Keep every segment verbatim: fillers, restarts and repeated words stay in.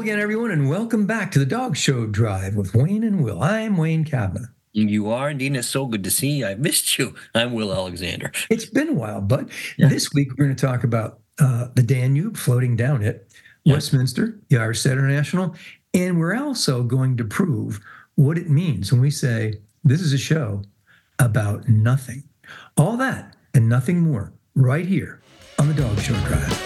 again, everyone, and welcome back to the Dog Show Drive with Wayne and Will. I'm Wayne Kavanaugh. You are indeed. It's so good to see you. I missed you. I'm Will Alexander. It's been a while, but yeah. This week we're going to talk about uh, the Danube floating down it, yeah. Westminster, the Irish Setter National, and we're also going to prove what it means when we say this is a show about nothing. All that and nothing more right here on the Dog Show Drive.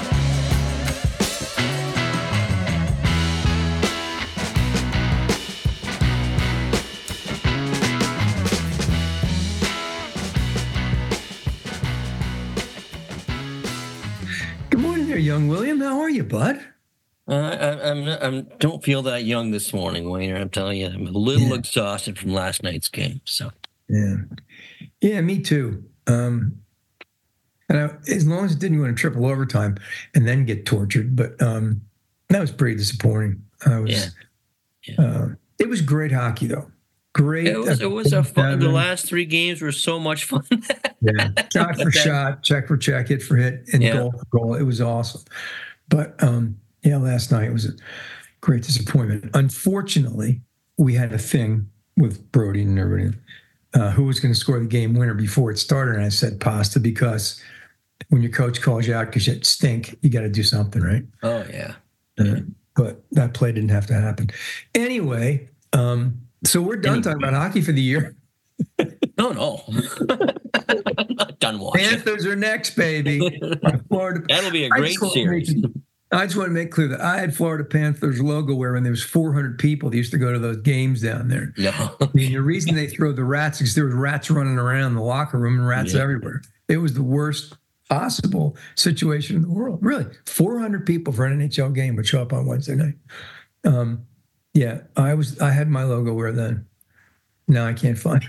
Young William, how are you, bud? Uh, I, I'm, I'm don't feel that young this morning, Wayne. I'm telling you, I'm a little yeah. exhausted from last night's game. So, yeah, yeah, me too. Um, and I, as long as it didn't go into triple overtime and then get tortured, but um, that was pretty disappointing. I was, yeah. Yeah. Uh, it was great hockey, though. Great. It was, it was a fun. The last three games were so much fun. yeah, shot for shot, check for check, hit for hit, and yeah. goal for goal. It was awesome. But um, yeah, last night was a great disappointment. Unfortunately, we had a thing with Brody and everybody uh, who was going to score the game winner before it started, and I said pasta because when your coach calls you out because you stink, you got to do something, right? Oh yeah. Uh, yeah. But that play didn't have to happen. Anyway. Um, So we're done talking about hockey for the year. No, no. I'm not done watching. Panthers are next, baby. Florida. That'll be a great series. Make, I just want to make clear that I had Florida Panthers logo where when there was four hundred people that used to go to those games down there. No. I mean, the reason they throw the rats is there was rats running around the locker room and rats yeah. everywhere. It was the worst possible situation in the world. Really, four hundred people for an N H L game would show up on Wednesday night. Um, Yeah, I was. I had my logo where then. Now I can't find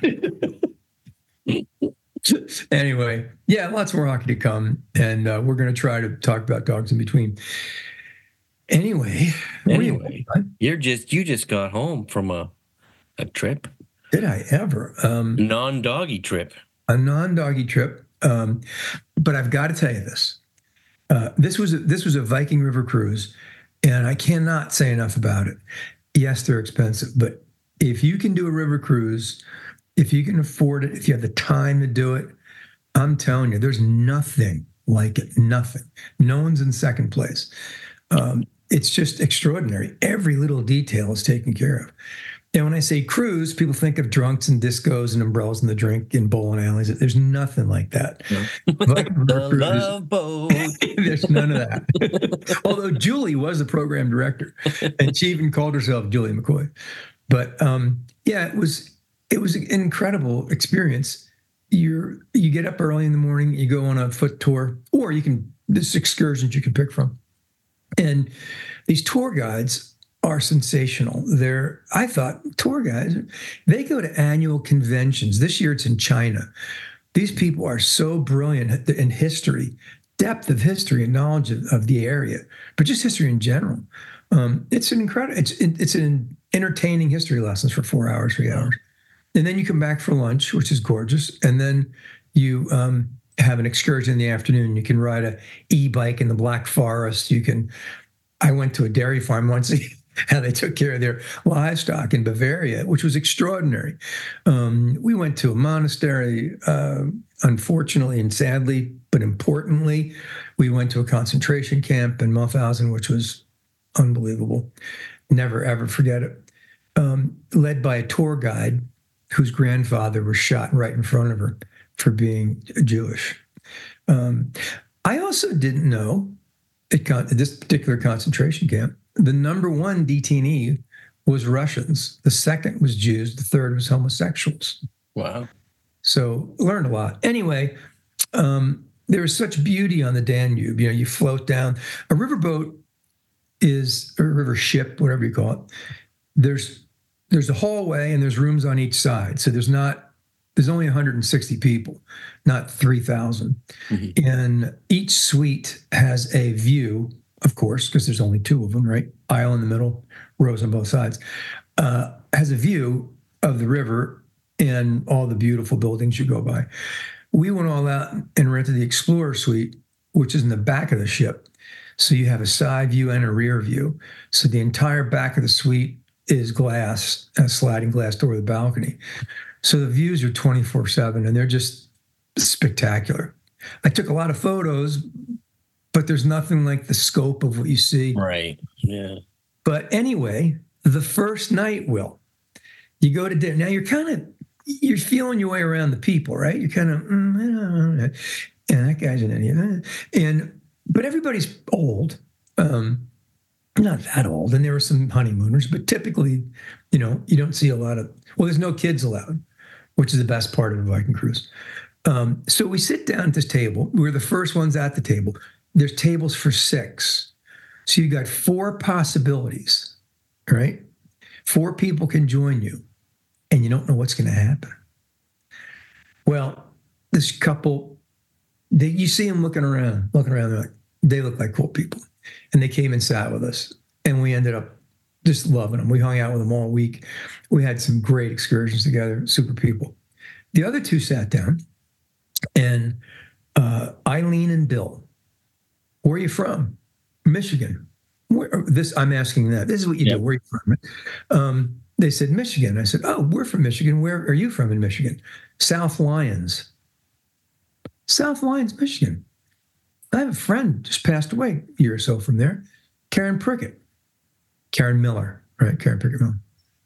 it. Anyway, yeah, lots more hockey to come, and uh, we're going to try to talk about dogs in between. Anyway, anyway, you're just you just got home from a a trip. Did I ever? Um, non-doggy trip. A non-doggy trip, um, but I've got to tell you this. Uh, this was a, this was a Viking River cruise, and I cannot say enough about it. Yes, they're expensive, but if you can do a river cruise, if you can afford it, if you have the time to do it, I'm telling you, there's nothing like it. Nothing. No one's in second place. Um, it's just extraordinary. Every little detail is taken care of. And when I say cruise, people think of drunks and discos and umbrellas in the drink and bowling alleys. There's nothing like that. No. The love boat. There's none of that. Although Julie was the program director, and she even called herself Julie McCoy. But um, yeah, it was it was an incredible experience. You're you get up early in the morning, you go on a foot tour, or you can there's excursions you can pick from, and these tour guides are sensational. They're, I thought, tour guides, they go to annual conventions. This year it's in China. These people are so brilliant in history, depth of history and knowledge of, of the area, but just history in general. Um, it's an incredible, it's it's an entertaining history lessons for four hours, three hours. And then you come back for lunch, which is gorgeous. And then you um, have an excursion in the afternoon. You can ride a e-bike in the Black Forest. You can, I went to a dairy farm once, how they took care of their livestock in Bavaria, which was extraordinary. Um, we went to a monastery, uh, unfortunately and sadly, but importantly, we went to a concentration camp in Mauthausen, which was unbelievable. Never, ever forget it. Um, led by a tour guide whose grandfather was shot right in front of her for being Jewish. Um, I also didn't know at, con- at this particular concentration camp, the number one detainee was Russians. The second was Jews. The third was homosexuals. Wow. So learned a lot. Anyway, um, there was such beauty on the Danube. You know, you float down. A riverboat is, or a river ship, whatever you call it. There's there's a hallway and there's rooms on each side. So there's not, there's only one hundred sixty people, not three thousand. Mm-hmm. And each suite has a view, of course, because there's only two of them, right? Aisle in the middle, rows on both sides, uh, has a view of the river and all the beautiful buildings you go by. We went all out and rented the Explorer Suite, which is in the back of the ship. So you have a side view and a rear view. So the entire back of the suite is glass, a sliding glass door of the balcony. So the views are twenty-four seven, and they're just spectacular. I took a lot of photos, but there's nothing like the scope of what you see. Right. Yeah. But anyway, the first night, Will, you go to dinner. Now you're kind of, you're feeling your way around the people, right? You're kind of, mm, and that guy's an idiot. And, but everybody's old, um, not that old. And there were some honeymooners, but typically, you know, you don't see a lot of, well, there's no kids allowed, which is the best part of a Viking cruise. Um, so we sit down at this table. We're the first ones at the table. There's tables for six. So you got four possibilities, right? Four people can join you, and you don't know what's going to happen. Well, this couple, they, you see them looking around, looking around, they're like, they look like cool people. And they came and sat with us, and we ended up just loving them. We hung out with them all week. We had some great excursions together, super people. The other two sat down, and uh, Eileen and Bill, where are you from? Michigan. Where, this I'm asking that. This is what you yep. do. Where are you from? Um, they said Michigan. I said, oh, we're from Michigan. Where are you from in Michigan? South Lyons. South Lyons, Michigan. I have a friend just passed away a year or so from there. Karen Prickett. Karen Miller, right? Karen Prickett Miller.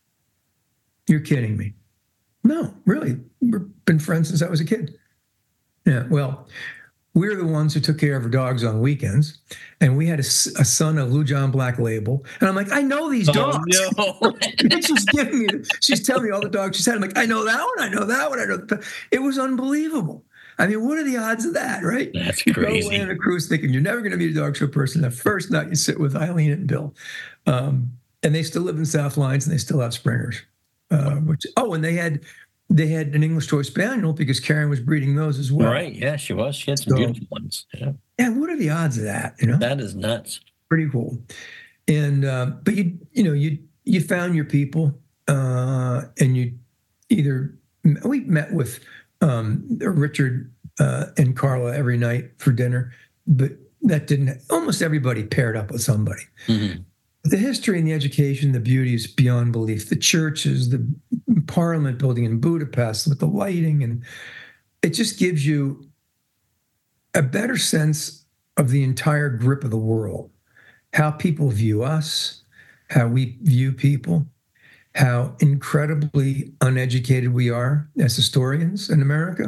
You're kidding me. No, really. We've been friends since I was a kid. Yeah, well, we're the ones who took care of our dogs on weekends, and we had a, a son of Lujan Black Label, and I'm like, I know these dogs. Oh, no. she's giving me, she's telling me all the dogs she's had. I'm like, I know that one, I know that one, I know. That. It was unbelievable. I mean, what are the odds of that, right? That's you crazy. Go away on a cruise thinking you're never going to meet a dog show person. The first night you sit with Eileen and Bill, um, and they still live in South Lyons, and they still have Springers. Uh, which oh, and they had. They had an English Toy Spaniel because Karen was breeding those as well. Right. Yeah, she was. She had some so, beautiful ones. Yeah. Yeah. What are the odds of that? You know, that is nuts. Pretty cool. And uh, but you you know you you found your people, uh, and you either we met with um, Richard uh, and Carla every night for dinner, but that didn't. Almost everybody paired up with somebody. Mm-hmm. The history and the education, the beauty is beyond belief. The churches, the Parliament building in Budapest with the lighting, and it just gives you a better sense of the entire grip of the world, how people view us, how we view people, how incredibly uneducated we are as historians in America,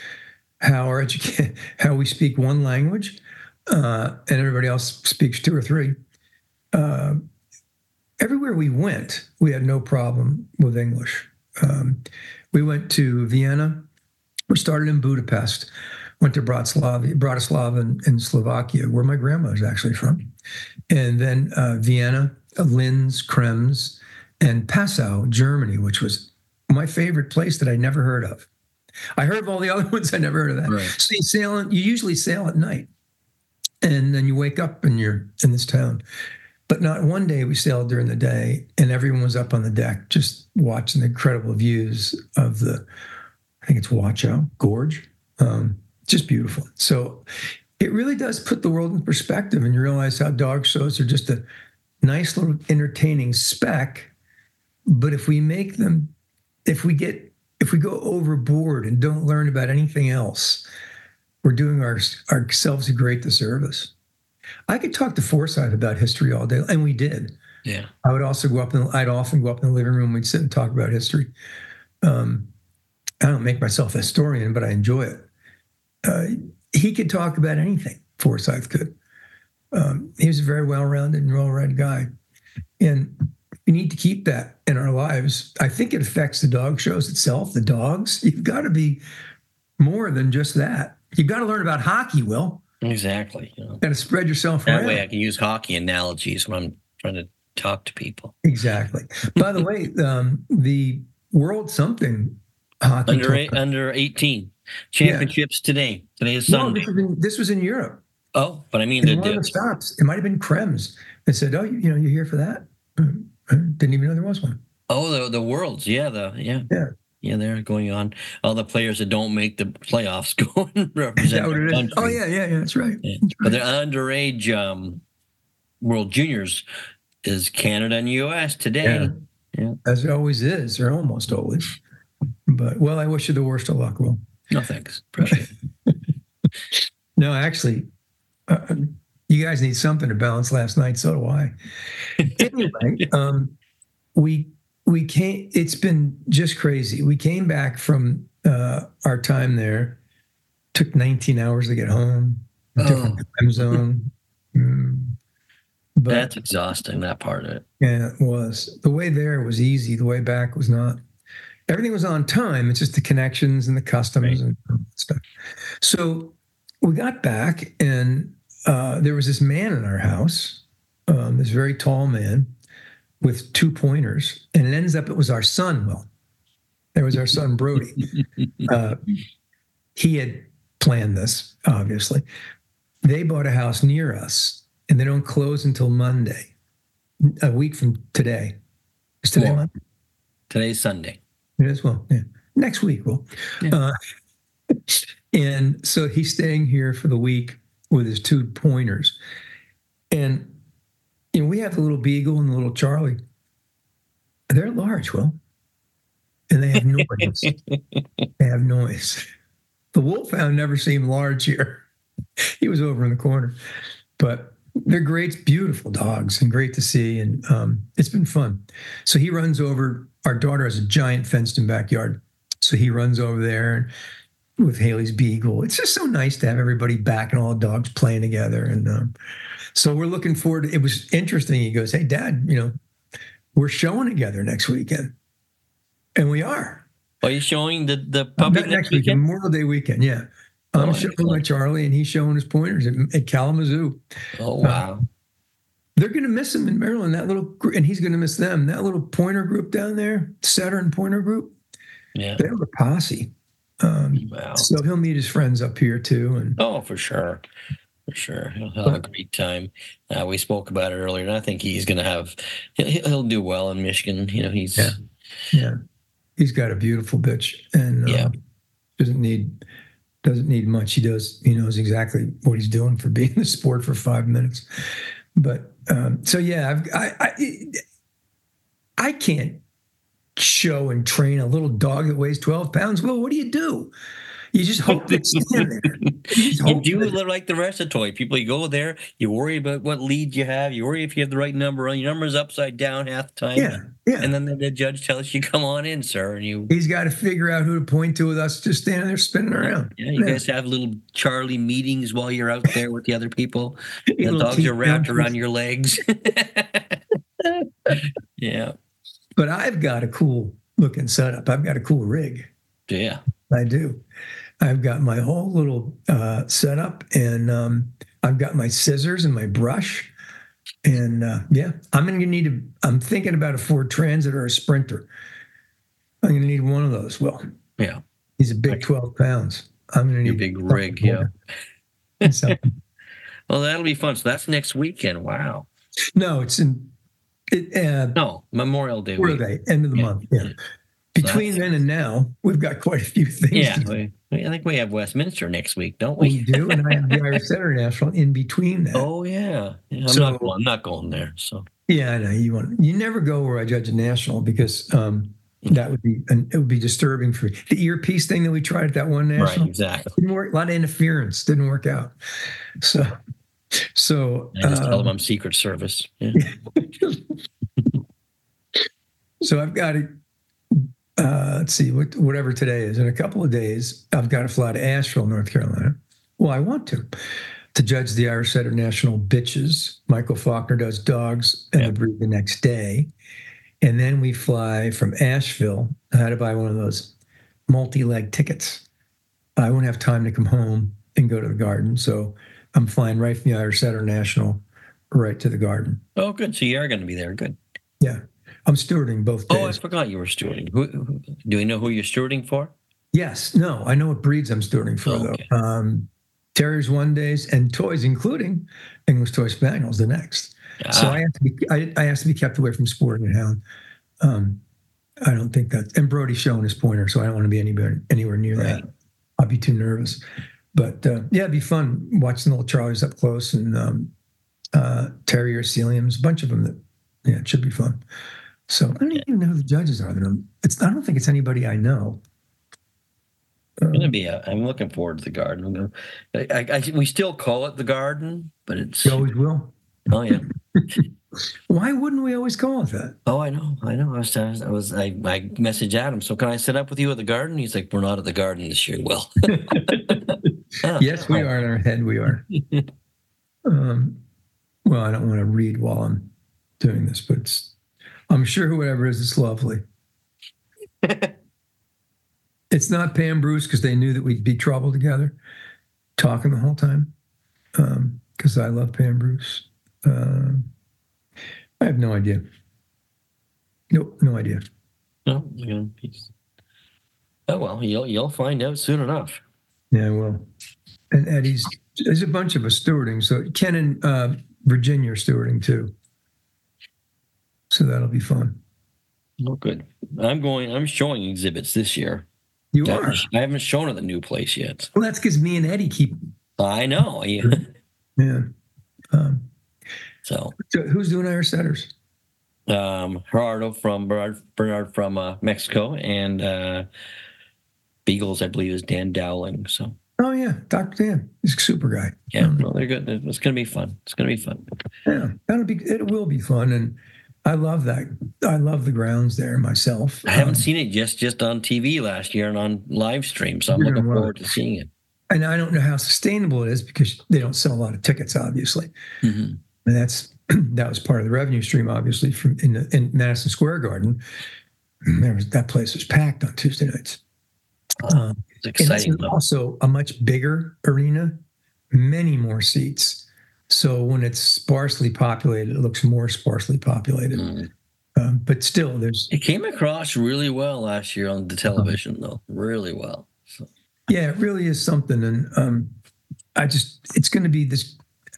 how our educa- how we speak one language uh, and everybody else speaks two or three. Uh, everywhere we went, we had no problem with English. Um, we went to Vienna. We started in Budapest, went to Bratislava, Bratislava in, in Slovakia, where my grandma was actually from. And then uh, Vienna, Linz, Krems, and Passau, Germany, which was my favorite place that I never heard of. I heard of all the other ones. I never heard of that. Right. So you sail, you usually sail at night. And then you wake up and you're in this town. But not one day we sailed during the day, and everyone was up on the deck just watching the incredible views of the, I think it's Wachow Gorge. Um, just beautiful. So it really does put the world in perspective, and you realize how dog shows are just a nice little entertaining speck. But if we make them, if we get, if we go overboard and don't learn about anything else, we're doing our, ourselves a great disservice. I could talk to Forsyth about history all day, and we did. Yeah. I would also go up, and I'd often go up in the living room. We'd sit and talk about history. Um, I don't make myself a historian, but I enjoy it. Uh, he could talk about anything. Forsyth could. Um, he was a very well-rounded and well-read guy, and we need to keep that in our lives. I think it affects the dog shows itself. The dogs. You've got to be more than just that. You've got to learn about hockey, Will. Exactly. You know. Got to spread yourself that around. way I can use hockey analogies when I'm trying to talk to people. Exactly. By the way, um, the World something hockey under eight, under eighteen championships yeah. today. Today is Sunday. No, this was in, this was in Europe. Oh, but I mean, the, one of the stops. It might have been Krems. They said, "Oh, you, you know, you're here for that." I didn't even know there was one. Oh, the the Worlds, yeah, the yeah, yeah. Yeah, they're going on. All the players that don't make the playoffs go and represent their country. Oh, yeah, yeah, yeah, that's right. Yeah. That's right. But they're underage um, World Juniors is Canada and U S today. Yeah. Yeah. As it always is, or almost always. But, well, I wish you the worst of luck, Will. No, thanks. Appreciate it. No, actually, uh, you guys need something to balance last night. So do I. Anyway, um, we we came. It's been just crazy. We came back from uh, our time there. Took nineteen hours to get home. Different Oh. time zone. Mm. But, That's exhausting, that part of it. Yeah, it was. The way there was easy. The way back was not. Everything was on time. It's just the connections and the customs right. and stuff. So we got back, and uh, there was this man in our house, um, this very tall man with two pointers, and it ends up it was our son. Well, there was our son Brody. Uh, he had planned this, obviously. They bought a house near us, and they don't close until Monday, a week from today. Is today well, Monday? Today's Sunday. It is, well, yeah. Next week, well. Yeah. Uh, and so he's staying here for the week with his two pointers. And, you know, we have the little Beagle and the little Charlie. They're large, Will. And they have noise. They have noise. The Wolfhound never seemed large here. He was over in the corner. But they're great, beautiful dogs and great to see. And um, it's been fun. So he runs over. Our daughter has a giant fenced-in backyard. So he runs over there with Haley's Beagle. It's just so nice to have everybody back and all the dogs playing together. And um, so we're looking forward to, it was interesting. He goes, hey, Dad, you know, we're showing together next weekend. And we are. Are you showing the, the puppy next, next weekend? weekend? Memorial Day weekend, yeah. I'm Oh, showing excellent. my Charlie, and he's showing his pointers at, at Kalamazoo. Oh, wow. Uh, they're going to miss him in Maryland, that little, and he's going to miss them. That little pointer group down there, Saturn pointer group, Yeah. they're a posse. Um, Wow. So he'll meet his friends up here too. And Oh, for sure. For sure. He'll have a great time. Uh, we spoke about it earlier, and I think he's going to have, he'll, he'll do well in Michigan. You know, he's, yeah, yeah. He's got a beautiful bitch, and uh, Yeah. doesn't need doesn't need much. He does. He knows exactly what he's doing for being in the sport for five minutes. But um, so yeah, I've, I, I I can't show and train a little dog that weighs twelve pounds. Well, what do you do? You just hope they stand there. You, just you hope do that- look like the rest of toy people. You go there, you worry about what lead you have, you worry if you have the right number on. Your number's upside down half the time. Yeah, yeah. And then the, the judge tells you, come on in, sir. And you He's got to figure out who to point to with us just standing there spinning around. Yeah, you guys have little Charlie meetings while you're out there with the other people. The Little dogs teeth are wrapped down. around your legs. Yeah. But I've got a cool looking setup. I've got a cool rig. Yeah. I do. I've got my whole little uh, setup, and um, I've got my scissors and my brush. And uh, yeah, I'm going to need to, I'm thinking about a Ford Transit or a Sprinter. I'm going to need one of those. Well, Yeah. he's a big twelve pounds. I'm going to Your need big rig. Yeah. So, Well, that'll be fun. So that's next weekend. Wow. no, it's in it, uh, No, Memorial Day Memorial week. Day, end of the Yeah. month. Yeah. Between then and now, we've got quite a few things. Yeah. to do. We, we- I think we have Westminster next week, don't We we? do, and I have the Irish Center National in between that. Oh, yeah. yeah I'm, So- not going, I'm not going there. So Yeah, I know you want. You never go where I judge a national because um, that would be an, it would be disturbing for you. The earpiece thing that we tried at that one Right. national Exactly. didn't work. A lot of interference didn't work out. So, so I just tell them um, I'm Secret Service. Yeah. so I've got to uh, let's see what whatever today is in a couple of days. I've got to fly to Asheville, North Carolina. Well, I want to to judge the Irish Setter National bitches. Michael Faulkner does dogs and Yeah. the breed the next day. And then we fly from Asheville. I had to buy one of those multi-leg tickets. I won't have time to come home and go to the garden. So I'm flying right from the Irish Setter National right to the garden. Oh, good. So you are going to be there. Good. Yeah. I'm stewarding both days. Oh, I forgot you were stewarding. Who, who, do we know who you're stewarding for? Yes. No, I know what breeds I'm stewarding for, Oh, okay. though. Um, terriers one days and toys, including English Toy Spaniels, the next. So Ah, I have to be I, I have to be kept away from sporting and hound. Um, I don't think that. And Brody's showing his pointer, so I don't want to be anywhere anywhere near Right. that. I'll be too nervous. But uh, yeah, it'd be fun watching the little Charlies up close and um, uh, Terrier Sealyhams, a bunch of them that, yeah, it should be fun. So I don't even know who the judges are. It's, I don't think it's anybody I know. Um, gonna be. A, I'm looking forward to the garden. I'm gonna, I, I, we still call it the garden, but it's. You always will. Oh yeah. Why wouldn't we always call it that? Oh, I know, I know. I was, I was, I, I messaged Adam. So can I sit up with you at the garden? He's like, we're not at the garden this year. Well, yes, we are in our head. We are. um, well, I don't want to read while I'm doing this, but it's, I'm sure whoever it is, it's lovely. It's not Pam Bruce because they knew that we'd be trouble together, talking the whole time. Because um, I love Pam Bruce. Uh, I have no idea. Nope, no idea. No, yeah, oh well, you'll you'll find out soon enough. Yeah, I will. And Eddie's, there's a bunch of us stewarding. So Ken and uh, Virginia are stewarding too. So that'll be fun. Oh, good. I'm going. I'm showing exhibits this year. You I are. Haven't, I haven't shown at the new place yet. Well, that's because me and Eddie keep. I know. Yeah. Yeah. Um, so, so who's doing our setters? Um, Gerardo from Bernard, Bernard from uh, Mexico, and uh, Beagles, I believe, is Dan Dowling. So. Oh yeah, Doctor Dan. He's a super guy. Yeah, um, well, they're good. It's going to be fun. It's going to be fun. Yeah, that'll be. It will be fun, and I love that. I love the grounds there myself. I haven't um, seen it just just on T V last year and on live stream, so I'm looking forward to seeing it. And I don't know how sustainable it is because they don't sell a lot of tickets, obviously. Mm-hmm. And that's that was part of the revenue stream, obviously, from in, the, in Madison Square Garden. There was that place was packed on Tuesday nights. Oh, um, it's exciting. And it's also a much bigger arena, many more seats. So when it's sparsely populated, it looks more sparsely populated. Mm. Um, but still, there's. It came across really well last year on the television, uh-huh. though, really well. So. Yeah, it really is something, and um, I just it's going to be this.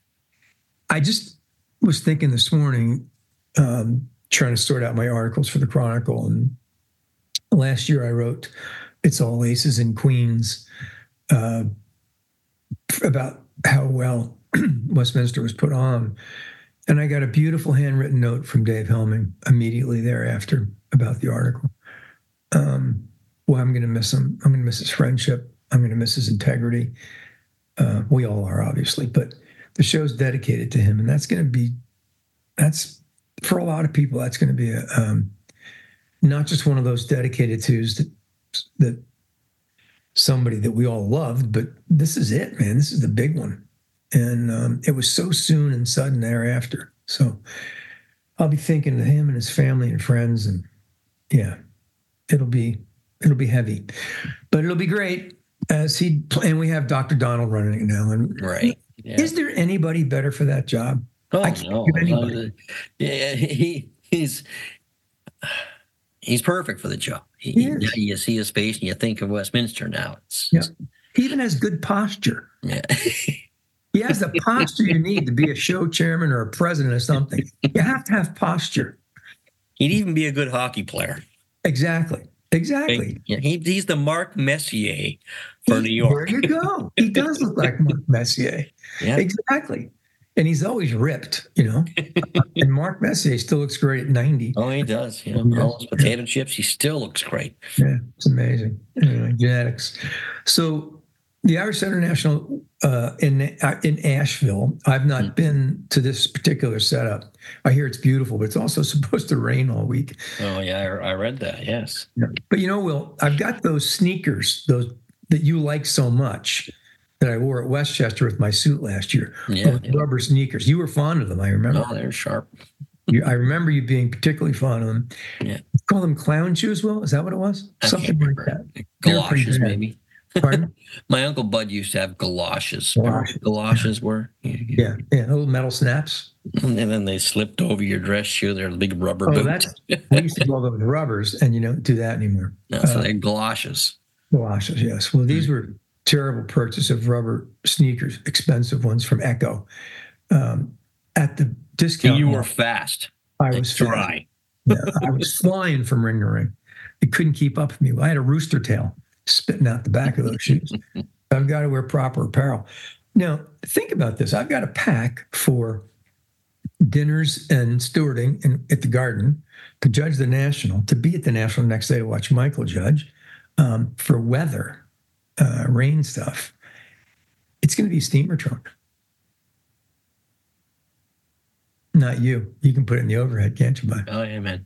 I just was thinking this morning, um, trying to sort out my articles for the Chronicle, and last year I wrote "It's All Aces and Queens" uh, about how well Westminster was put on, and I got a beautiful handwritten note from Dave Helming immediately thereafter about the article. Um, well, I'm going to miss him. I'm going to miss his friendship. I'm going to miss his integrity. Uh, we all are, obviously, but the show's dedicated to him, and that's going to be, that's for a lot of people, that's going to be a um, not just one of those dedicated twos that that somebody that we all loved, but this is it, man. This is the big one, and um, it was so soon and sudden thereafter. So I'll be thinking of him and his family and friends, and yeah, it'll be it'll be heavy, but it'll be great. As he and we have Doctor Donald running it now, and right. Yeah. Is there anybody better for that job? Oh I can't no, anybody. Yeah, he he's he's perfect for the job. He, he you see his face and you think of Westminster now. It's, yeah. He even has good posture. Yeah. He has the posture you need to be a show chairman or a president or something. You have to have posture. He'd even be a good hockey player. Exactly. Exactly. Yeah, he, he's the Mark Messier for he, New York. There you go. He does look like Mark Messier. Yeah. Exactly. And he's always ripped, you know. And Mark Messier still looks great at ninety. Oh, he does. You know, all his potato chips, he still looks great. Yeah, it's amazing. Anyway, genetics. So the Irish Center National uh, in uh, in Asheville, I've not mm-hmm. been to this particular setup. I hear it's beautiful, but it's also supposed to rain all week. Oh, yeah, I, I read that, yes. Yeah. But you know, Will, I've got those sneakers, those that you like so much, that I wore at Westchester with my suit last year. Yeah, yeah. Rubber sneakers. You were fond of them, I remember. Oh, they're sharp. you, I remember you being particularly fond of them. Yeah. You call them clown shoes, Will? Is that what it was? I Something like that. Galoshes, maybe. Pardon? My Uncle Bud used to have galoshes. Galoshes, galoshes yeah. were. Yeah, yeah, little metal snaps. And then they slipped over your dress shoe. They're the big rubber oh, boots. That's, we used to call those rubbers, and you don't do that anymore. No, so uh, they're galoshes. Galoshes, yes. Well, these were terrible purchase of rubber sneakers, expensive ones from Echo. Um, at the discount. And you mall, were fast. I was dry. Yeah, I was flying from ring to ring. It couldn't keep up with me. I had a rooster tail spitting out the back of those shoes. I've got to wear proper apparel. Now, think about this. I've got a pack for dinners and stewarding in, at the Garden, to judge the National, to be at the National the next day to watch Michael judge, um, for weather, uh, rain stuff. It's going to be a steamer trunk. Not you. You can put it in the overhead, can't you, bud? Oh, yeah, man.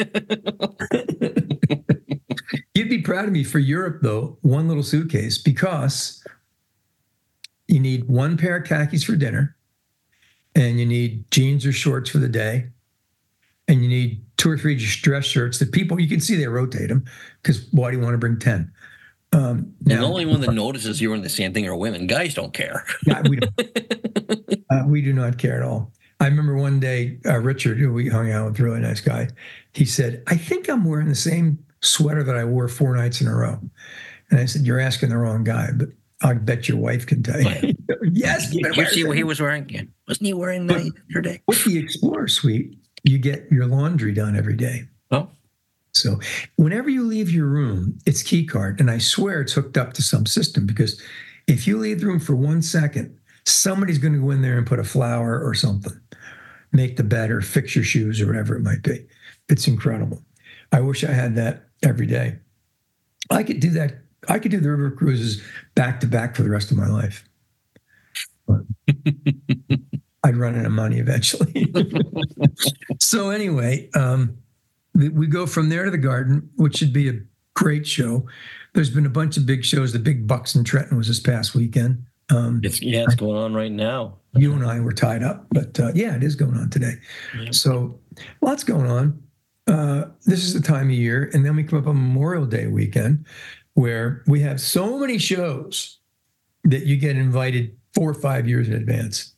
You'd be proud of me for Europe, though, one little suitcase, because you need one pair of khakis for dinner, and you need jeans or shorts for the day, and you need two or three dress shirts that people, you can see they rotate them, because why do you want to bring ten? Um, and now, the only one that notices you're wearing the same thing are women. Guys don't care. Yeah, we, don't. uh, we do not care at all. I remember one day, uh, Richard, who we hung out with, really nice guy, he said, I think I'm wearing the same sweater that I wore four nights in a row. And I said, you're asking the wrong guy, but I bet your wife can tell you. Yeah. Yes. You, you see what he was wearing? Yeah. Wasn't he wearing that yesterday? With the Explorer Suite, you get your laundry done every day. Oh. So whenever you leave your room, it's key card. And I swear it's hooked up to some system, because if you leave the room for one second, somebody's going to go in there and put a flower or something, make the bed or fix your shoes or whatever it might be. It's incredible. I wish I had that every day. I could do that. I could do the river cruises back to back for the rest of my life. But I'd run out of money eventually. So anyway, um, we go from there to the Garden, which should be a great show. There's been a bunch of big shows. The Big Bucks in Trenton was this past weekend. Um, it's, yeah, it's going on right now. You and I were tied up, but uh, yeah, it is going on today. Yeah. So lots going on. Uh, this is the time of year. And then we come up on Memorial Day weekend, where we have so many shows that you get invited four or five years in advance.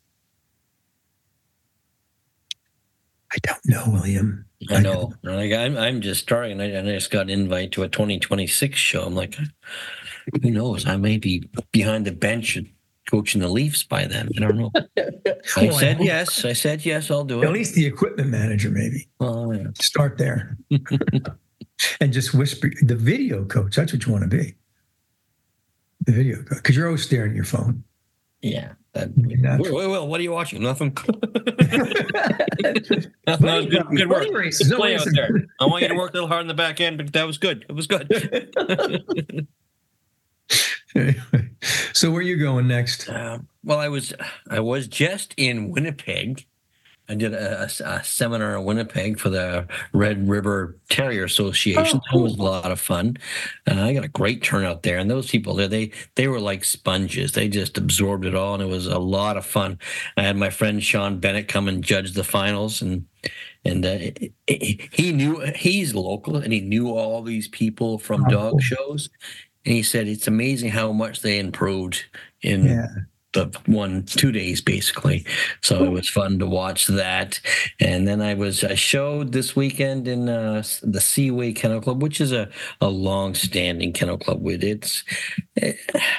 I don't know, William. I know. I like, I'm, I'm just starting. I, I just got an invite to a twenty twenty-six show. I'm like, who knows? I may be behind the bench coaching the Leafs by then. I don't know. I well, said I yes. I said yes, I'll do it. At least the equipment manager, maybe. Oh, yeah. Start there. And just whisper. The video coach, that's what you want to be. The video coach. Because you're always staring at your phone. Yeah. That, wait, wait, wait, what are you watching? Nothing. That was good, good work. Good play out there. I want you to work a little hard in the back end, but that was good. It was good. Anyway, so where are you going next? Uh, well, I was I was just in Winnipeg. I did a, a, a seminar in Winnipeg for the Red River Terrier Association. Oh, cool. That was a lot of fun. Uh, I got a great turnout there, and those people there, they they were like sponges. They just absorbed it all, and it was a lot of fun. I had my friend Sean Bennett come and judge the finals, and and uh, it, it, he knew he's local, and he knew all these people from oh, dog cool. shows, and he said it's amazing how much they improved in. Yeah. The one two days basically, so it was fun to watch that. And then I was I showed this weekend in uh, the Seaway Kennel Club, which is a a long-standing kennel club. With it's, it,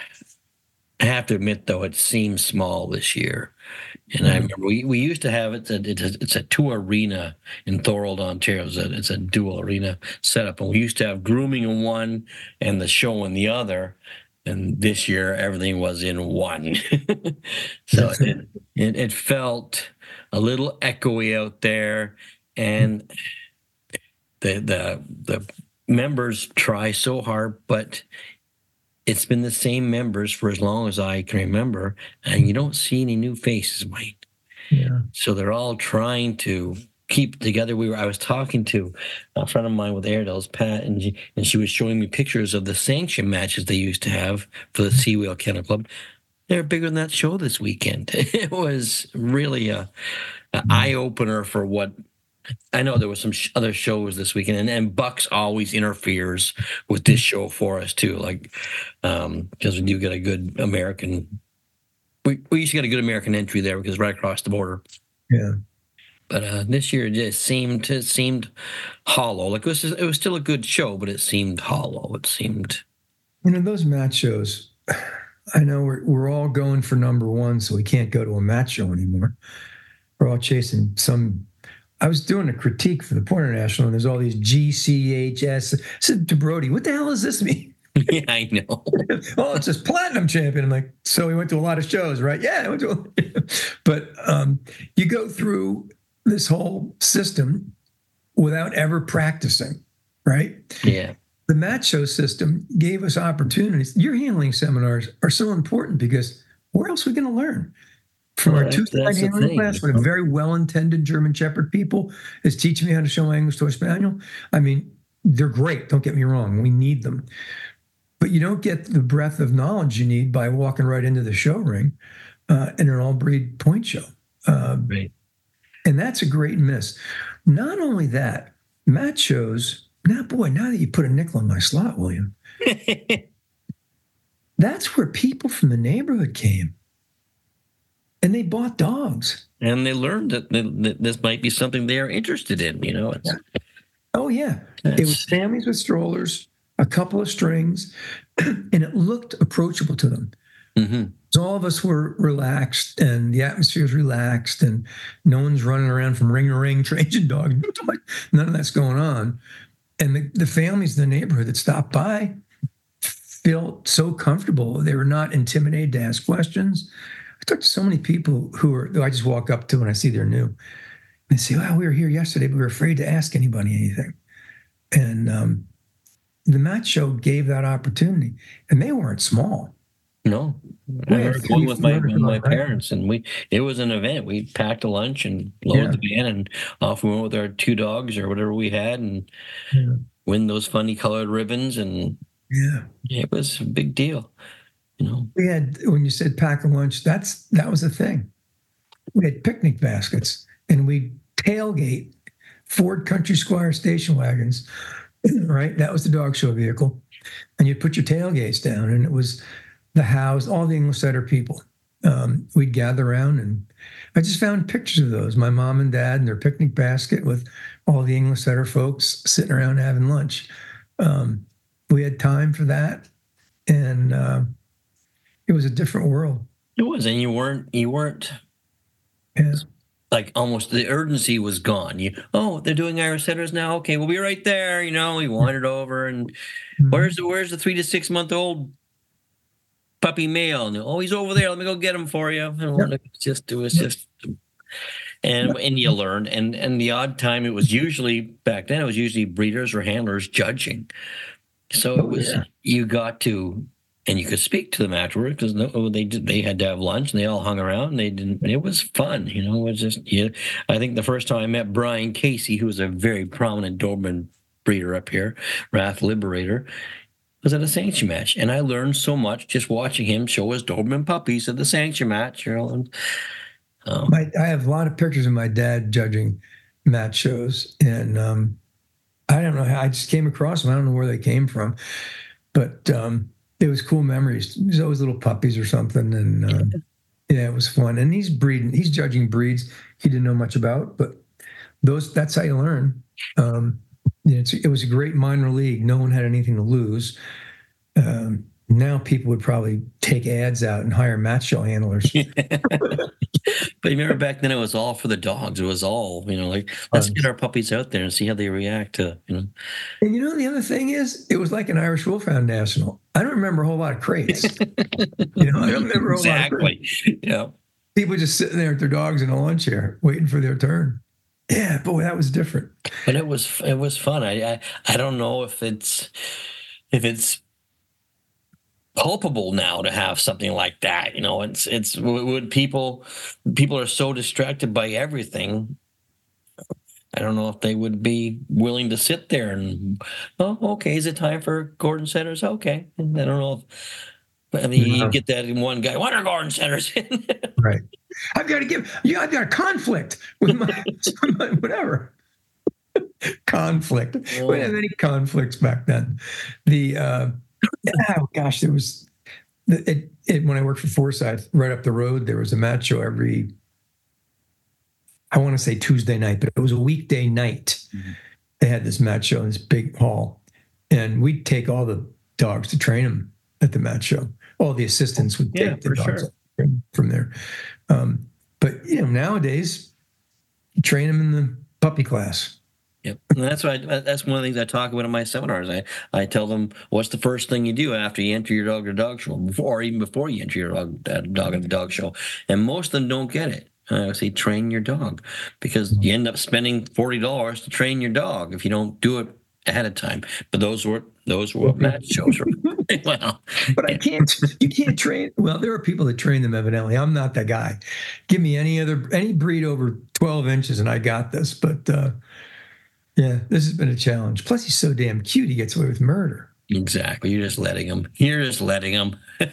I have to admit though, it seems small this year. And I remember we, we used to have it. It's a, it's a two arena in Thorold, Ontario. It's a, it's a dual arena setup, and we used to have grooming in one and the show in the other. And this year, everything was in one. So it, it, it felt a little echoey out there. And the, the, the members try so hard, but it's been the same members for as long as I can remember. And you don't see any new faces, Mike. Yeah. So they're all trying to keep together. We were. I was talking to a friend of mine with Airedale's, Pat, and she, and she was showing me pictures of the sanction matches they used to have for the Seawheel Kennel Club. They're bigger than that show this weekend. It was really a, a eye opener for what. I know there were some sh- other shows this weekend, and, and Bucks always interferes with this show for us too. Like, um, because we do get a good American. We we used to get a good American entry there because right across the border. Yeah. But uh, this year it just seemed it seemed hollow. Like it was, it was still a good show, but it seemed hollow. It seemed. You know, those match shows, I know we're we're all going for number one, so we can't go to a match show anymore. We're all chasing some. I was doing a critique for the Pointer National, and there's all these G C H S. I said to Brody, what the hell does this mean? Yeah, I know. Oh, it's just platinum champion. I'm like, so we went to a lot of shows, right? Yeah, I went to. A... But um, you go through. this whole system without ever practicing, right? Yeah. The Mat Show system gave us opportunities. Your handling seminars are so important because where else are we going to learn? From Well, our two-side that's the handling thing, class you with know? a very well-intended German Shepherd people is teaching me how to show my English Toy Spaniel. I mean, they're great. Don't get me wrong. We need them. But you don't get the breadth of knowledge you need by walking right into the show ring uh, in an all-breed point show. Uh, Right. and that's a great miss. Not only that, Mat shows, now, boy, now that you put a nickel in my slot, William, that's where people from the neighborhood came. And they bought dogs. And they learned that, that this might be something they are interested in. You know, it's, Yeah. Oh, yeah. It was families with strollers, a couple of strings, and it looked approachable to them. Mm-hmm. So all of us were relaxed and the atmosphere is relaxed and no one's running around from ring to ring changing dogs. None of that's going on. And the, the families in the neighborhood that stopped by felt so comfortable. They were not intimidated to ask questions. I talked to so many people who are, who I just walk up to when I see they're new. They say, "Wow, we were here yesterday, but we were afraid to ask anybody anything." And um, the Mat Show gave that opportunity, and they weren't small. No, I remember going with my with my parents, and we it was an event. We packed a lunch and loaded yeah. the van, and off we went with our two dogs or whatever we had, and yeah. win those funny colored ribbons, and yeah, it was a big deal. You know, we had when you said pack a lunch, that's that was the thing. We had picnic baskets, and we tailgate Ford Country Squire station wagons. Right, that was the dog show vehicle, and you'd put your tailgates down, and it was the house, all the English setter people. Um, we'd gather around, and I just found pictures of those. My mom and dad in their picnic basket with all the English setter folks sitting around having lunch. Um, we had time for that, and uh, it was a different world. It was, and you weren't, you weren't. Yeah. Like almost the urgency was gone. You, oh, they're doing Irish setters now. Okay, we'll be right there. You know, we wandered over, and mm-hmm. where's the where's the three to six month old puppy male? And, oh, he's over there. Let me go get him for you. And yep. It just it was just, and and you learned, and and the odd time it was usually back then it was usually breeders or handlers judging. So it was oh, yeah. you got to. And you could speak to them afterward because no, they did, they had to have lunch and they all hung around and they didn't. It was fun, you know. It was just yeah. I think the first time I met Brian Casey, who was a very prominent Doberman breeder up here, Wrath Liberator, was at a sanctuary match, and I learned so much just watching him show his Doberman puppies at the sanctuary match. You know, and, um, my, I have a lot of pictures of my dad judging match shows, and um, I don't know how I just came across them. I don't know where they came from, but. Um, It was cool memories. There's always little puppies or something, and um, yeah, it was fun. And he's breeding. He's judging breeds he didn't know much about, but those that's how you learn. Um, you know, it's, it was a great minor league. No one had anything to lose. Um, now people would probably take ads out and hire match show handlers. But remember back then it was all for the dogs. It was all, you know, like let's um, get our puppies out there and see how they react to, you know. And you know the other thing is, it was like an Irish Wolfhound National. I don't remember a whole lot of crates. You know, I don't remember a whole exactly. lot of crates. Yeah. People just sitting there with their dogs in a lawn chair waiting for their turn. Yeah, boy, that was different. But it was it was fun. I I, I don't know if it's if it's culpable now to have something like that. You know, it's it's would people people are so distracted by everything. I don't know if they would be willing to sit there and, oh, okay, is it time for Gordon Setters? Okay. And I don't know if, I mean, no. You get that in one guy, what are Gordon Setters? Right. I've got to give, yeah, I've got a conflict with my, with my whatever. Conflict. Oh. We didn't have any conflicts back then. The, uh, oh gosh, there was, it, it, when I worked for Forsyth, right up the road, there was a match show every, I want to say Tuesday night, but it was a weekday night. Mm-hmm. They had this match show in this big hall, and we'd take all the dogs to train them at the match show. All the assistants would yeah, take the dogs sure. from there. Um, but you know, nowadays, you train them in the puppy class. Yep, and that's why I, that's one of the things I talk about in my seminars. I, I tell them, what's the first thing you do after you enter your dog to dog show, before or even before you enter your dog, uh, dog at the dog show, and most of them don't get it. I would say train your dog, because you end up spending forty dollars to train your dog if you don't do it ahead of time. But those were those were what Matt shows. Well, but I can't. You can't train. Well, there are people that train them. Evidently, I'm not that guy. Give me any other any breed over twelve inches, and I got this. But uh, yeah, this has been a challenge. Plus, he's so damn cute. He gets away with murder. Exactly. You're just letting him. You're just letting him.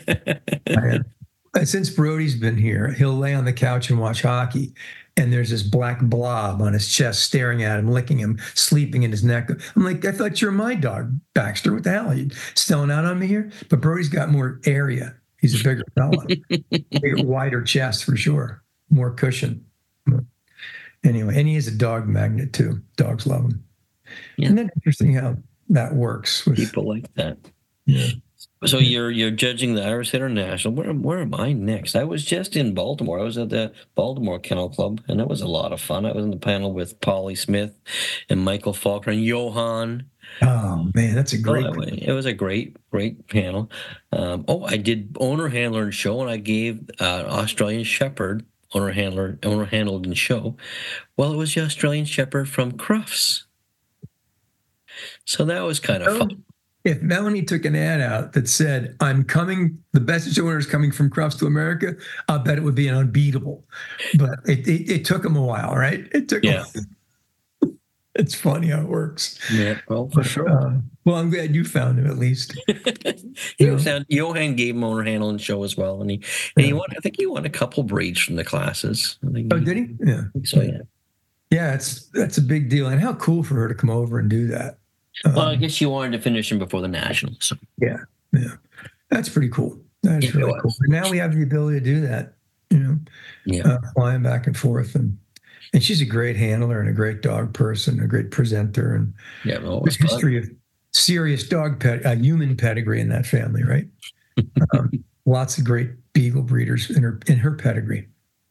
Since Brody's been here, he'll lay on the couch and watch hockey, and there's this black blob on his chest staring at him, licking him, sleeping in his neck. I'm like, I thought you were my dog, Baxter. What the hell? Are you selling out on me here? But Brody's got more area. He's a bigger fella. Bigger, wider chest for sure. More cushion. Anyway, and he is a dog magnet too. Dogs love him. Yeah. Isn't that interesting how that works? With, people like that. Yeah. So you're you're judging the Irish Setter National. Where where am I next? I was just in Baltimore. I was at the Baltimore Kennel Club, and that was a lot of fun. I was in the panel with Polly Smith and Michael Faulkner and Johan. Oh man, that's a great. Oh, it was a great great panel. Um, oh, I did owner handler and show, and I gave uh, Australian Shepherd owner handler owner handled and show. Well, it was the Australian Shepherd from Crufts. So that was kind of fun. If Melanie took an ad out that said, I'm coming, the best owner is coming from Crufts to America, I bet it would be an unbeatable. But it, it, it took them a while, right? It took yeah. a while. It's funny how it works. Yeah, well, for sure. Uh, well, I'm glad you found him at least. he was found, Johan gave him owner handle and show as well. And he, and he won, I think he won a couple breeds from the classes. I think oh, he, did he? Yeah. So, yeah. Yeah, it's that's a big deal. And how cool for her to come over and do that. Well, um, I guess she wanted to finish him before the Nationals. So. Yeah, yeah, that's pretty cool. That's yeah, really cool. But now we have the ability to do that, you know, yeah, uh, flying back and forth, and and she's a great handler and a great dog person, a great presenter, and yeah, well, there's history of serious dog pet, uh, human pedigree in that family, right? um, lots of great beagle breeders in her in her pedigree.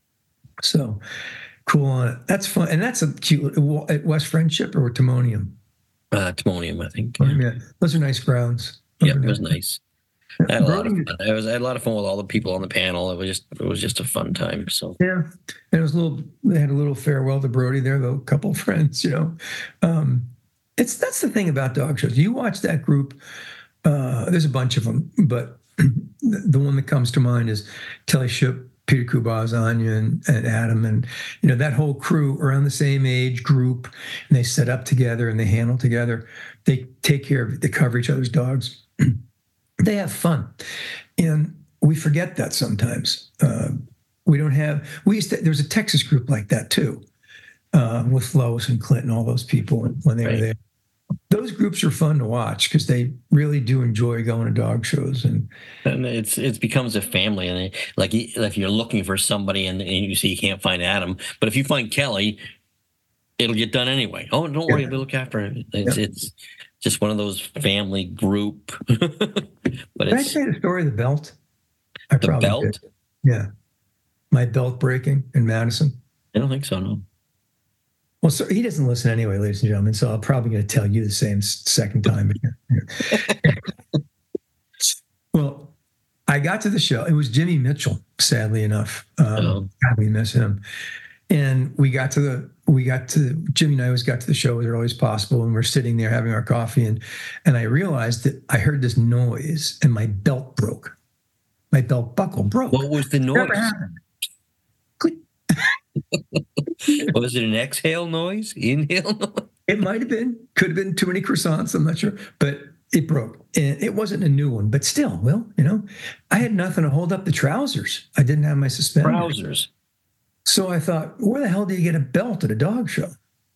So cool on it. That's fun, and that's a cute at West Friendship or Timonium. Uh, Timonium, I think. Yeah. yeah, those are nice grounds. Those yeah, it was nice. I had a lot of fun. I was I had a lot of fun with all the people on the panel. It was just it was just a fun time. So yeah, and it was a little. They had a little farewell to Brody there, though. A couple of friends, you know. Um, it's that's the thing about dog shows. You watch that group. Uh, there's a bunch of them, but the one that comes to mind is Kelly Ship, Peter Kubas, Anya, and, and Adam, and you know that whole crew around the same age group, and they set up together and they handle together. They take care of, they cover each other's dogs. They have fun, and we forget that sometimes. Uh, we don't have. We used to. There was a Texas group like that too, uh, with Lois and Clinton, all those people when they right. were there. Those groups are fun to watch because they really do enjoy going to dog shows, and and it's it becomes a family. And they, like if you're looking for somebody and, and you see you can't find Adam, but if you find Kelly, it'll get done anyway. Oh, don't worry, yeah. we'll look after it. It's, yeah. it's just one of those family group. But Did it's, I say the story of the belt? I the belt? Did. Yeah, my belt breaking in Madison. I don't think so. No. Well, so he doesn't listen anyway, ladies and gentlemen, so I'm probably going to tell you the same second time. Well, I got to the show. It was Jimmy Mitchell, sadly enough. Um, oh. God, we miss him. And we got to the, we got to, Jimmy and I always got to the show as early as possible, and we're sitting there having our coffee, and and I realized that I heard this noise, and my belt broke. My belt buckle broke. What was the noise? Never happened. Was it an exhale noise? Inhale noise? It might have been. Could have been too many croissants. I'm not sure. But it broke. And it wasn't a new one. But still, well, you know, I had nothing to hold up the trousers. I didn't have my suspenders. Trousers. So I thought, where the hell do you get a belt at a dog show?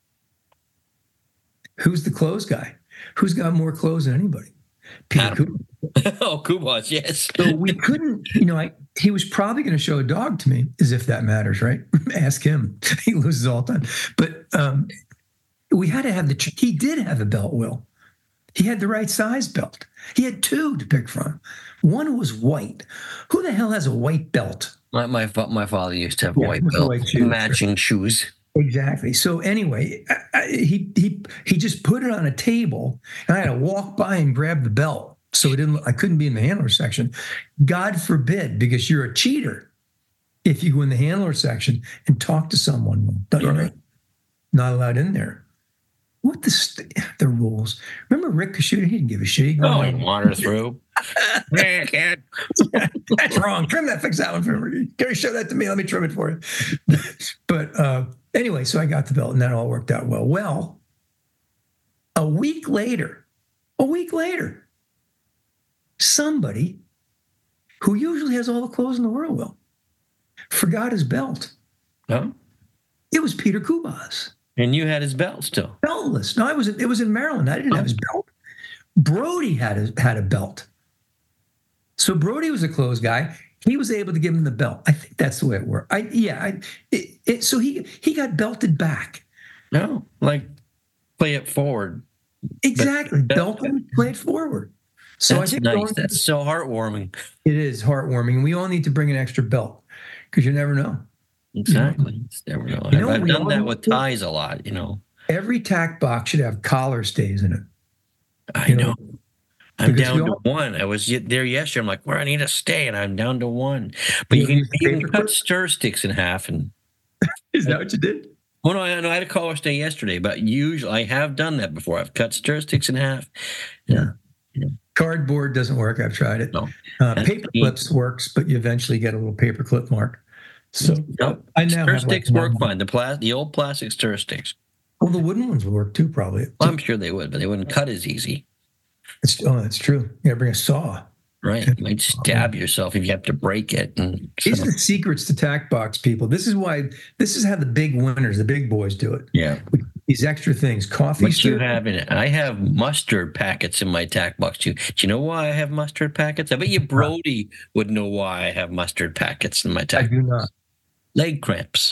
Who's the clothes guy? Who's got more clothes than anybody? Peter Kubas. Oh, Kubas, yes. So we couldn't, you know, I, he was probably going to show a dog to me, as if that matters, right? Ask him. He loses all the time. But um, we had to have the, he did have a belt, Will. He had the right size belt. He had two to pick from. One was white. Who the hell has a white belt? My my, my father used to have a yeah, white belt, white shoes, matching shoes. Exactly. So anyway, I, I, he he he just put it on a table, and I had to walk by and grab the belt. So it didn't. I couldn't be in the handler section. God forbid, because you're a cheater. if you go in the handler section and talk to someone. Don't you know? Not allowed in there. What the st- the rules? Remember Rick Kashuta? He didn't give a shit. He Oh, and water through. That's wrong. Trim that. Fix that one for me. Can you show that to me? Let me trim it for you. But uh, anyway, so I got the belt, and that all worked out well. Well, a week later, a week later, somebody who usually has all the clothes in the world, Will, forgot his belt. Oh, it was Peter Kubas. And you had his belt still. Beltless. No, I was. It was in Maryland. I didn't have his belt. Brody had a, had a belt. So Brody was a clothes guy. He was able to give him the belt. I think that's the way it worked. I yeah. I, it, it, so he he got belted back. No, like play it forward. Exactly. Belt him, play it forward. So That's I think nice. going, That's so heartwarming. It is heartwarming. We all need to bring an extra belt because you never know. Exactly. You never know. You know I've, I've done that with ties a lot, you know. Every tack box should have collar stays in it. I you know. know. I'm down all, to one. I was there yesterday. I'm like, where I need a stay, and I'm down to one. But you, you can even cut stir sticks in half. And is that what you did? Well, no, I, no, I had a collar stay yesterday, but usually I have done that before. I've cut stir sticks in half. Yeah. yeah. Cardboard doesn't work. I've tried it. No. Uh, paper clips works, but you eventually get a little paper clip mark. So no, I now stir sticks like work fine. The pla- the old plastic stir sticks. Well, the wooden ones would work too, probably. Well, I'm sure they would, but they wouldn't cut as easy. It's, oh, that's true. You got to bring a saw. Right. You might stab yourself if you have to break it. And so. These are the secrets to tack box, people. This is why. This is how the big winners, the big boys, do it. Yeah. These extra things, coffee. What you have in it? I have mustard packets in my tack box too. Do you know why I have mustard packets? I bet you Brody would know why I have mustard packets in my tack. I do not. Leg cramps.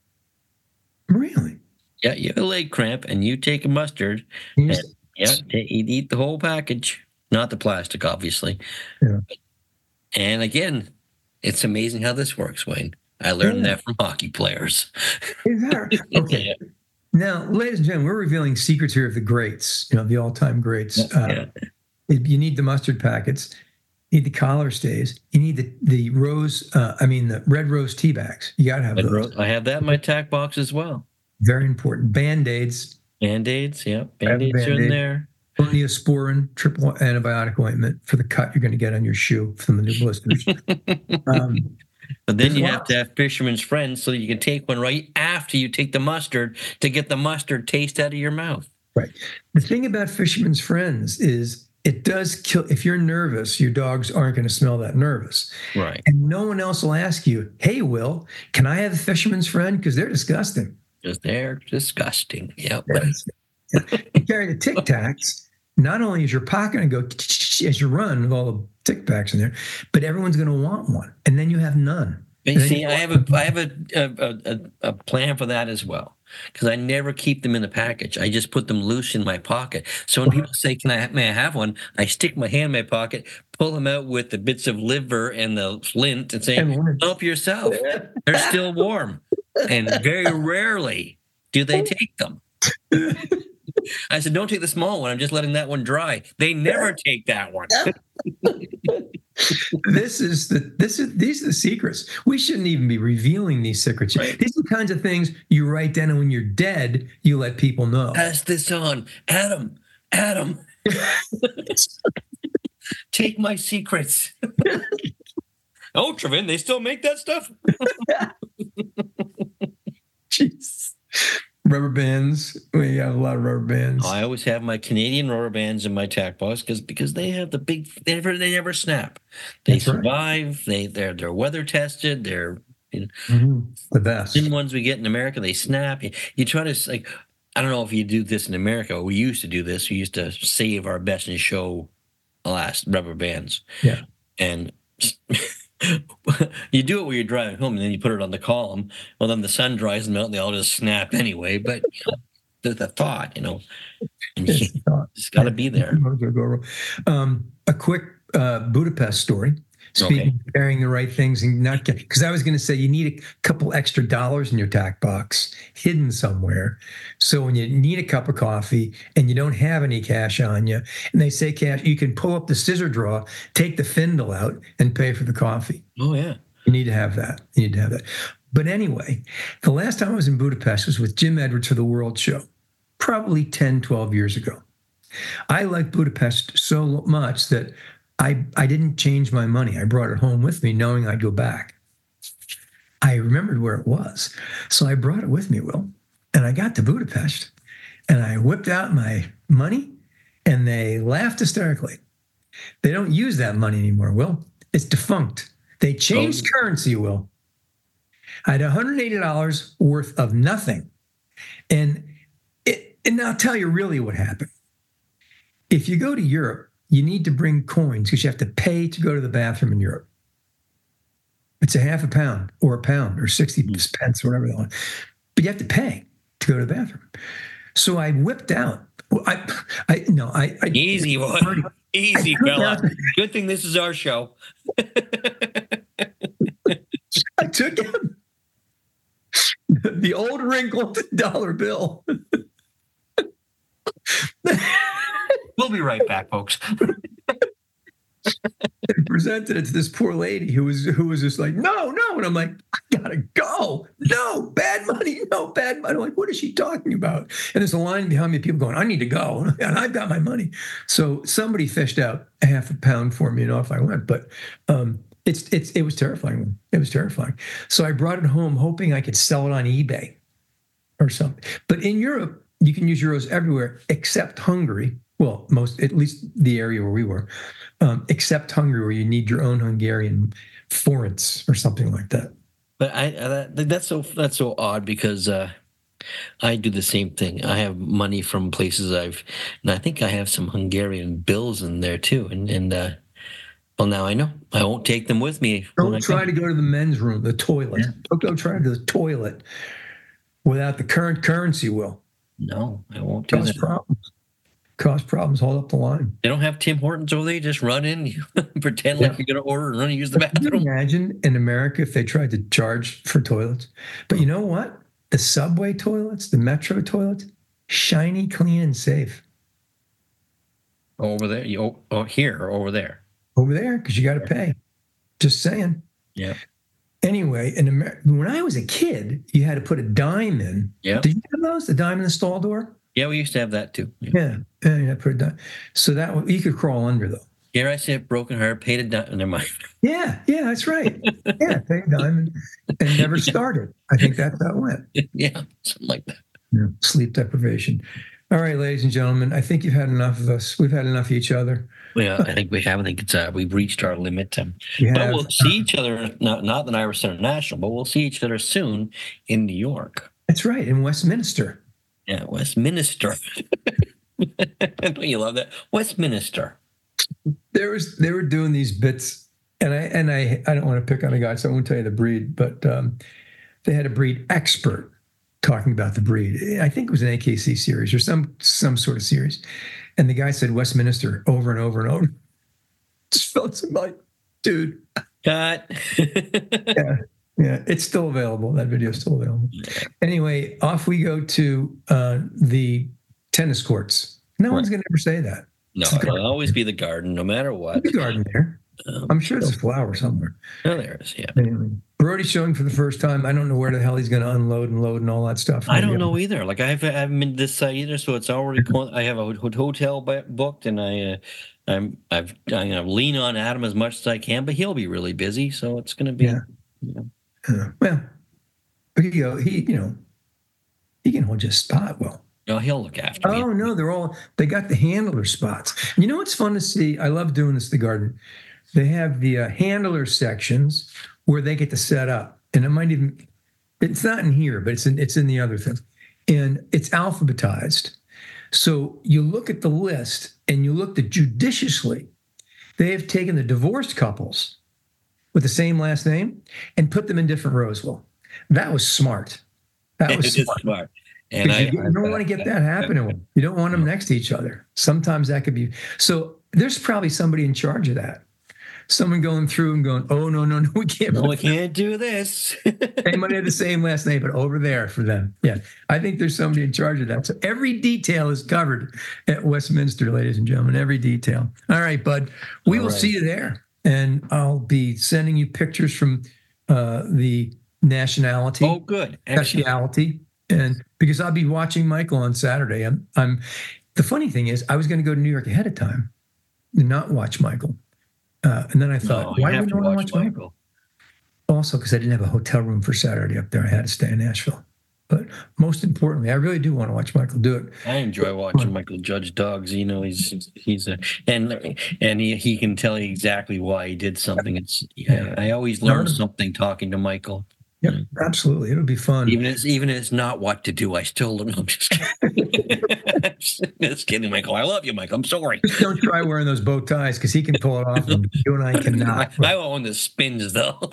Really? Yeah, you have a leg cramp, and you take a mustard. And, yeah, you eat the whole package, not the plastic, obviously. Yeah. And again, it's amazing how this works, Wayne. I learned yeah. that from hockey players. Is that right? Okay. Yeah. Now, ladies and gentlemen, we're revealing secrets here of the greats, you know, the all-time greats. Uh, yeah. You need the mustard packets. You need the collar stays. You need the, the rose, uh, I mean, the red rose tea bags. You got to have red those. Rose. I have that in my tack box as well. Very important. Band-Aids. Band-Aids, yeah. Band-Aids Band-Aid. Are in there. Neosporin, triple antibiotic ointment for the cut you're going to get on your shoe from the new blisters. um, but then you have to have Fisherman's Friends so you can take one right after you take the mustard to get the mustard taste out of your mouth. Right. The thing about Fisherman's Friends is it does kill. If you're nervous, your dogs aren't going to smell that nervous. Right. And no one else will ask you, hey, Will, can I have a Fisherman's Friend? Because they're disgusting. Because they're disgusting. Yep. Yes. You carry the Tic Tacs. Not only is your pocket going to go as you run with all the Tic Tacs in there, but everyone's going to want one, and then you have none. You see, I have a I have a a, a, a plan for that as well, because I never keep them in the package. I just put them loose in my pocket. So when people say, "Can I may I have one?" I stick my hand in my pocket, pull them out with the bits of liver and the flint, and say, "Help yourself." They're still warm, and very rarely do they take them. I said, don't take the small one. I'm just letting that one dry. They never take that one. This is the this is these are the secrets. We shouldn't even be revealing these secrets. Right. These are the kinds of things you write down, and when you're dead, you let people know. Pass this on, Adam. Adam, take my secrets. Oh, Trevin, they still make that stuff. Jeez. Rubber bands. We have a lot of rubber bands. I always have my Canadian rubber bands in my tack box because because they have the big. They never they never snap. They That's survive. Right. They they're they're weather tested. They're you know, mm-hmm. the best. The ones we get in America, they snap. You, you try to like. I don't know if you do this in America. We used to do this. We used to save our best in show last rubber bands. Yeah. And. You do it when you're driving home, and then you put it on the column. Well, then the sun dries them out, and they all just snap anyway. But you know, the, the thought, you know, it's, it's got to be there. Um, a quick uh, Budapest story. Speaking okay. of carrying the right things and not because I was going to say you need a couple extra dollars in your tack box hidden somewhere. So when you need a cup of coffee and you don't have any cash on you, and they say cash, you can pull up the scissor drawer, take the Findle out, and pay for the coffee. Oh yeah, You need to have that. You need to have that. But anyway, the last time I was in Budapest was with Jim Edwards for the World Show, probably ten, twelve years ago. I liked Budapest so much that I, I didn't change my money. I brought it home with me knowing I'd go back. I remembered where it was. So I brought it with me, Will. And I got to Budapest and I whipped out my money and they laughed hysterically. They don't use that money anymore, Will. It's defunct. They changed oh. currency, Will. I had one hundred eighty dollars worth of nothing. And, it, and I'll tell you really what happened. If you go to Europe, you need to bring coins because you have to pay to go to the bathroom in Europe. It's a half a pound or a pound or sixty pence or whatever they want. But you have to pay to go to the bathroom. So I whipped out. Well, I, I, no, I, I easy one, already, easy fella. Good thing this is our show. I took him the old wrinkled dollar bill. We'll be right back, folks. And presented it to this poor lady who was who was just like, no, no. And I'm like, I gotta go. No, bad money, no bad money. I'm like, what is she talking about? And there's a line behind me, people going, I need to go. And I've got my money. So somebody fished out a half a pound for me and off I went. But um, it's it's it was terrifying. It was terrifying. So I brought it home hoping I could sell it on eBay or something. But in Europe, you can use euros everywhere except Hungary. Well, most, at least the area where we were, um, except Hungary, where you need your own Hungarian forints or something like that. But I, that, that's so that's so odd because uh, I do the same thing. I have money from places I've, and I think I have some Hungarian bills in there too. And and uh, well, now I know I won't take them with me. Don't try to go to the men's room, the toilet. Yeah. Don't go try to the toilet without the current currency, Will. No, I won't do Cause that. Problems. Cause problems. Hold up the line. They don't have Tim Hortons over there. Just run in, you pretend yeah. like you're going to order and run and use the bathroom. Can you imagine in America if they tried to charge for toilets? But you know what? The subway toilets, the metro toilets, shiny, clean, and safe. Over there, you oh, here or over there? Over there, because you got to pay. Just saying. Yeah. Anyway, in America, when I was a kid, you had to put a dime in. Yeah. Did you have those? The dime in the stall door? Yeah, we used to have that too. Yeah, yeah, yeah, yeah put a dime. So that you could crawl under though. Here I said, broken heart, paid a dime. Never mind. Yeah, yeah, that's right. Yeah, paid a dime and, and never started. I think that's how it went. Yeah, something like that. Yeah, sleep deprivation. All right, ladies and gentlemen, I think you've had enough of us. We've had enough of each other. Yeah, I think we have. I think it's uh, we've reached our limit. Um, we but we'll see each other, not not in Irish International, but we'll see each other soon in New York. That's right, in Westminster. Yeah, Westminster. Don't you love that? Westminster. There was they were doing these bits, and I and I I don't want to pick on a guy, so I won't tell you the breed, but um, they had a breed expert talking about the breed. I think it was an A K C series or some some sort of series, and the guy said Westminster over and over and over. Just felt like, dude. Cut. Yeah. Yeah, it's still available. That video is still available. Anyway, off we go to uh, the tennis courts. No right. one's going to ever say that. No, it'll always be the garden, no matter what. The garden there. Um, I'm sure there's a flower somewhere. Oh, there is, yeah. Anyway, Brody's showing for the first time. I don't know where the hell he's going to unload and load and all that stuff. I don't know either. Like, I haven't, I haven't been to this side either, so it's already, I have a hotel booked, and I, uh, I'm, I've, I'm going to lean on Adam as much as I can, but he'll be really busy, so it's going to be, yeah. you know. Uh, well, but he, uh, he, you know, he can hold his spot well. No, he'll look after me. Oh no, they're all they got the handler spots. You know what's fun to see? I love doing this at the garden. They have the uh, handler sections where they get to set up, and it might even it's not in here, but it's in it's in the other thing, and it's alphabetized. So you look at the list and you look at judiciously. They have taken the divorced couples with the same last name and put them in different rows. Well, that was smart. That was smart. smart. And I, you, I, you don't I, want to get that happening. You don't want them next to each other. Sometimes that could be. So there's probably somebody in charge of that. Someone going through and going, oh, no, no, no, we can't. No, we can't do this. They might have the same last name, but over there for them. Yeah. I think there's somebody in charge of that. So every detail is covered at Westminster, ladies and gentlemen, every detail. All right, bud. We All will right. see you there. And I'll be sending you pictures from uh, the nationality, Oh, good. Excellent. speciality, and because I'll be watching Michael on Saturday. I'm, I'm. The funny thing is, I was going to go to New York ahead of time and not watch Michael, uh, and then I thought, No, why you have would to I want watch to watch Michael? Michael. Also, because I didn't have a hotel room for Saturday up there, I had to stay in Nashville. But most importantly, I really do want to watch Michael do it. I enjoy watching Michael judge dogs. You know, he's he's a and and he, he can tell you exactly why he did something. It's yeah, I always learn something talking to Michael. Yeah, absolutely. It'll be fun. Even if it's, even if it's not what to do, I still don't know. I'm just kidding. Just kidding, Michael. I love you, Michael. I'm sorry. Just don't try wearing those bow ties because he can pull it off, and you and I cannot. I, I want one that spins though.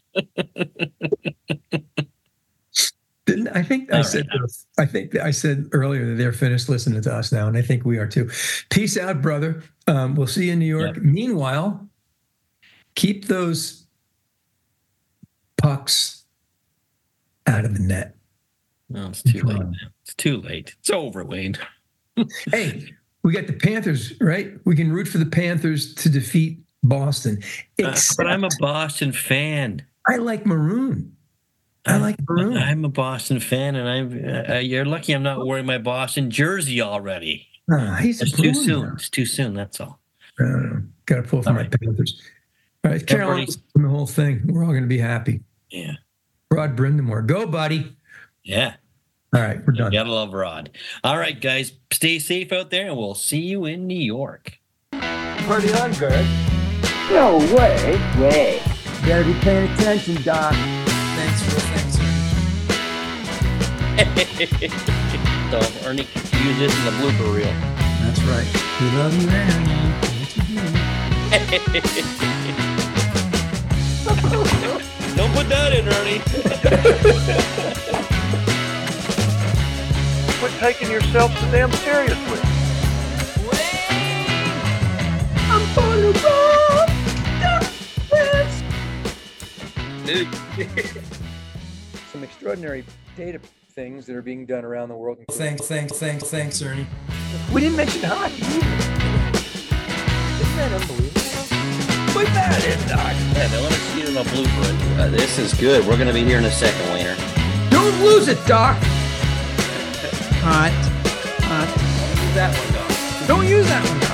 Didn't I think I All said right. I think I said earlier that they're finished listening to us now, and I think we are too. Peace out, brother. Um, we'll see you in New York. Yep. Meanwhile, keep those pucks out of the net. No, it's too late now. It's too late. It's over, Wayne. Hey, we got the Panthers, right? We can root for the Panthers to defeat Boston. Uh, but I'm a Boston fan. I like maroon. I like maroon. I'm a Boston fan, and I'm. Uh, you're lucky I'm not wearing my Boston jersey already. Ah, he's It's too soon. It's too soon. That's all. Uh, got to pull for All my right. Panthers. All right, Carolina, from the whole thing. We're all going to be happy. Yeah. Rod Brindamore, go, buddy. Yeah. All right, we're You done. gotta love Rod. All right, guys, stay safe out there, and we'll see you in New York. Pretty on, Gert. No way. Way. Better be paying attention, Doc. Thanks for thanks. So Ernie can use this in the blooper reel. That's right. We love you, Ernie. Don't put that in, Ernie. Quit taking yourself so damn seriously. Some extraordinary data things that are being done around the world. Thanks, thanks, thanks, thanks, Ernie. We didn't mention hockey either. Isn't that unbelievable? Put that in, Doc. Yeah, now let us see it in a blooper. Uh, this is good. We're going to be here in a second, Wayner. Don't lose it, Doc. Hot. Hot. Use that one, Doc. Don't use that one.